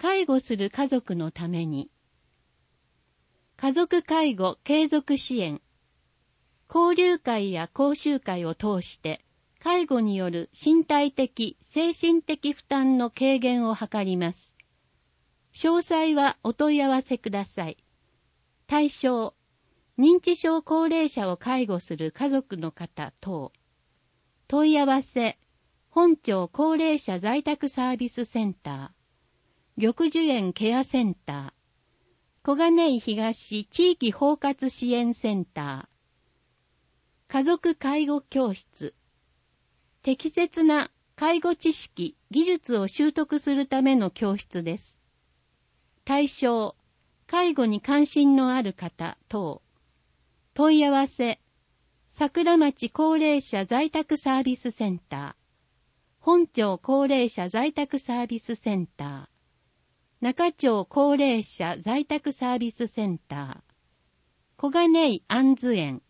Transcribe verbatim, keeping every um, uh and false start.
介護する家族のために、家族介護継続支援、交流会や講習会を通して、介護による身体的、精神的負担の軽減を図ります。詳細はお問い合わせください。対象、認知症高齢者を介護する家族の方等。問い合わせ、本町高齢者在宅サービスセンター、緑樹園ケアセンター、小金井東地域包括支援センター、家族介護教室、適切な介護知識、技術を習得するための教室です。対象、介護に関心のある方等。問い合わせ、桜町高齢者在宅サービスセンター、本町高齢者在宅サービスセンター、中町高齢者在宅サービスセンター、小金井安津園、